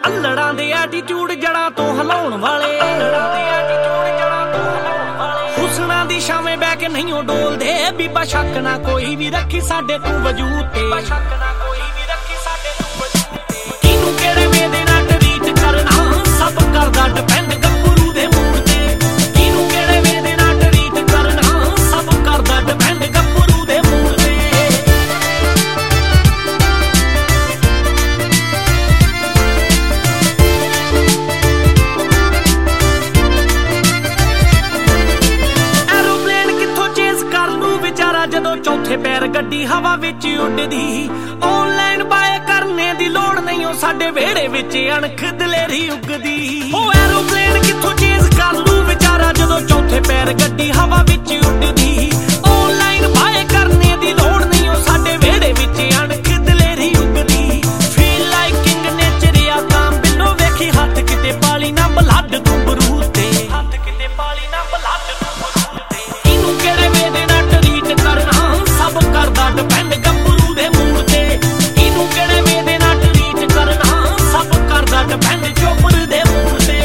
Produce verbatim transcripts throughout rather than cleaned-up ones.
ਅਲੜਾਂ ਦੇ ਐਟੀਟਿਊਡ ਜੜਾਂ ਤੋਂ ਹਿਲਾਉਣ ਵਾਲੇ, ਅਲੜਾਂ ਦੇ ਐਟੀਟਿਊਡ ਜੜਾਂ ਤੋਂ ਹਿਲਾਉਣ ਵਾਲੇ, ਹੁਸਨਾਂ ਦੀ ਛਾਵੇਂ ਬਹਿ ਕੇ ਨਹੀਂ ਉਹ ਡੋਲਦੇ। ਬੀਬਾ ਸ਼ੱਕ ਨਾ ਕੋਈ ਵੀ ਰੱਖੀ ਸਾਡੇ ਤੂੰ ਵਜੂਦ ਤੇ, ਸ਼ੱਕ ਨਾ ਕੋਈ ਵੀ ਰੱਖੀ ਸਾਡੇ ਤੂੰ ਵਜੂਦ ਤੇ। ਕਿਹਨੂੰ ਕਿਹੜੇ ਵੇ ਦੇ ਨਾਲ ਟਰੀਟ ਕਰਨਾ ਸਭ ਕਰਦਾ ਡਿਪੈਂਡ ਗੱਭਰੂ ਦੇ ਮੂਡ ਤੇ। ਕਿਹਨੂੰ ਕਿਹੜੇ ਵੇ ਦੇ ਨਾਲ ਟਰੀਟ ਕਰਨਾ ਸਭ ਕਰਦਾ ਡਿਪੈਂਡ ਗੱਭਰੂ ਦੇ ਮੂਡ ਤੇ। ਜਦੋਂ ਚੌਥੇ ਪੈਰ ਗੱਡੀ ਹਵਾ ਵਿੱਚ ਉੱਡਦੀ, ਆਨਲਾਈਨ ਬਾਏ ਕਰਨੇ ਦੀ ਲੋੜ ਨਹੀਂ ਉਹ ਸਾਡੇ ਵਿਹੜੇ ਵਿੱਚ ਅਣਖ ਦਲੇਰੀ ਉੱਗਦੀ। ਉਹ ਐਰੋਪਲੇਨ ਕਿੱਥੋਂ ਚੇਜ਼ ਕਰ ਲੂ ਵਿਚਾਰਾ ਜਦੋਂ ਚੌਥੇ ਪੈਰ ਗੱਡੀ ਹਵਾ ਵਿੱਚ ਉੱਡਦੀ, ਆਨਲਾਈਨ ਬਾਏ ਕਰਨੇ ਦੀ ਲੋੜ ਨਹੀਂ ਉਹ ਸਾਡੇ ਵਿਹੜੇ ਵਿੱਚ ਅਣਖ ਦਲੇਰੀ ਉੱਗਦੀ। ਫੀਲ ਲਾਈਕ ਕਿੰਗ ਨੇਚਰ ਆ ਤਾਂ ਬਿੱਲੋ ਵੇਖੀ ਹੱਥ ਕਿਤੇ ਪਾਲੀ ਨਾ ਬਲੱਡ ਤੂੰ ਬਰੂਦ ਤੇ, ਹੱਥ ਕਿਤੇ ਪਾਲੀ ਨਾ ਬਲੱਡ ਤੂੰ ਬਰੂਦ ਤੇ। ਇਹਨੂੰ ਕਿਹੜੇ ਵੇ ਦੇ ਨਾਲ ਟਰੀਟ ਕਰਨਾ ਸਭ ਕਰਦਾ ਡਿਪੈਂਡ ਗੱਭਰੂ ਦੇ ਮੂਡ ਤੇ। ਇਹਨੂੰ ਕਿਹੜੇ ਵੇ ਦੇ ਨਾਲ ਟਰੀਟ ਕਰਨਾ ਸਭ ਕਰਦਾ ਡਿਪੈਂਡ ਚੋਪਰ ਦੇ ਮੂਡ ਤੇ।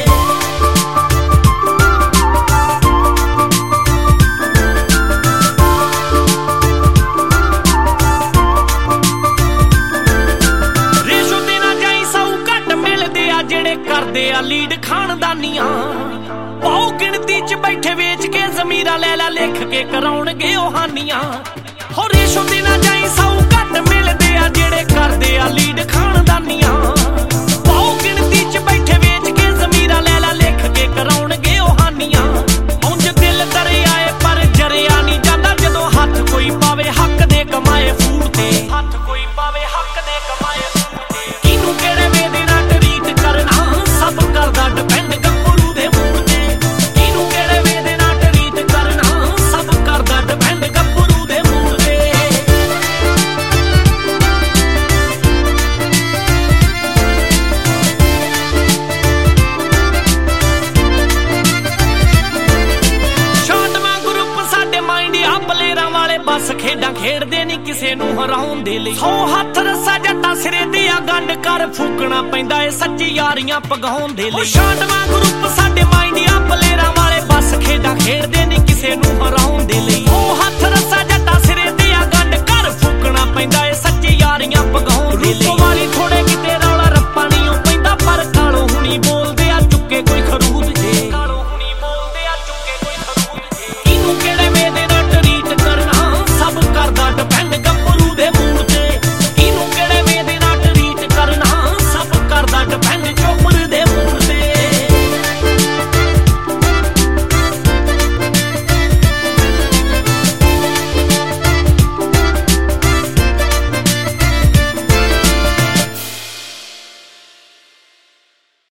ਰੇਸ਼ੋ ਤੇ ਨਾ ਜਾਈ ਸੌ ਘੱਟ ਮਿਲਦੇ ਆ ਜਿਹੜੇ ਕਰਦੇ ਆ ਲੀਡ ਖਾਨਦਾਨੀਆਂ। ਬਹੁ ਗਿਣਤੀ ਚ ਬੈਠੇ ਵੇਚ ਕੇ ਜ਼ਮੀਰਾਂ ਲੈ ਲੈ ਲਿਖ ਕੇ ਕਰਾਉਣਗੇ ਉਹ ਹਾਨੀਆਂ। ਹੋ ਰੇਸ਼ੋ ਤੇ ਨਾ ਜਾਈ ਸੌ ਘੱਟ ਮਿਲਦੇ ਆ ਜਿਹੜੇ ਕਰਦੇ ਆ ਲੀਡ ਖਾਨਦਾਨੀਆਂ। ਬਹੁ ਗਿਣਤੀ ਚ ਬੈਠੇ ਵੇਚ ਕੇ ਜ਼ਮੀਰਾਂ ਲੈ ਲੈ ਲਿਖ ਕੇ ਕਰਾਉਣਗੇ ਉਹ ਹਾਨੀਆਂ। ਉਂਝ ਦਿਲ ਦਰਿਆ ਏ ਪਰ ਜਰਿਆ ਨਹੀਂ ਜਾਂਦਾ ਜਦੋਂ ਹੱਥ ਕੋਈ ਪਾਵੇ ਹੱਕ ਦੇ ਕਮਾਏ ਫੂਟ ਤੇ, ਹੱਥ ਕੋਈ ਪਾਵੇ ਹੱਕ ਦੇ ਕਮਾਏ ਫੂਟ ਤੇ। ਕਿਹਨੂੰ ਕਿਹੜੇ ਵੇ ਦੇ ਨਾਲ ਟਰੀਟ ਕਰਨਾ ਸਭ ਕਰਦਾ ਡਿਪੈਂਡ ਗੱਭਰੂ ਦੇ ਮੂਡ ਤੇ। ਕਿਹਨੂੰ ਕਿਹੜੇ ਵੇ ਦੇ ਨਾਲ ਟਰੀਟ ਕਰਨਾ ਸਭ ਕਰਦਾ ਡਿਪੈਂਡ ਗੱਭਰੂ ਦੇ ਮੂਡ ਤੇ। ਸ਼ਾਂਟਵਾਂ ਗਰੁੱਪ ਸਾਡੇ ਮਾਈਂਡ ਆ ਪਲੇਅਰਾਂ ਵਾਲੇ ਬਸ ਖੇਡਾਂ ਖੇਡਦੇ ਨਹੀਂ ਕਿਸੇ ਨੂੰ ਹਰਾਉਣ ਦੇ ਲਈ। ਸੌ ਹੱਥ ਰੱਸਾ ਜੱਟਾਂ ਸਿਰੇ ਤੇ ਆ ਗੰਢ ਕਰ ਫੂਕਣਾ ਪੈਂਦਾ ਏ ਸੱਚੀ ਯਾਰੀਆਂ ਪਗਾਉਣ ਦੇ ਲਈ। ਸ਼ਾਂਟਵਾਂ ਗਰੁੱਪ ਸਾਡੇ ਮਾਈਂਡ ਆ ਪਲੇਅਰਾਂ ਵਾਲੇ ਬਸ ਖੇਡਾਂ ਖੇਡਦੇ ਨਹੀਂ ਕਿਸੇ ਨੂੰ ਹਰਾਉਣ ਦੇ ਲਈ। ਉਹ ਹੱਥ ਰੱਸਾ ਜੱਟਾਂ ਸਿਰੇ ਤੇ ਆ ਗੰਢ ਕਰ ਫੂਕਣਾ ਪੈਂਦਾ ਏ ਸੱਚੀ ਯਾਰੀਆਂ ਪਗਾਉਣ ਦੇ ਲਈ। ਰੂਪੋ ਵਾਲੀ ਥੋੜੇ ਕਿਤੇ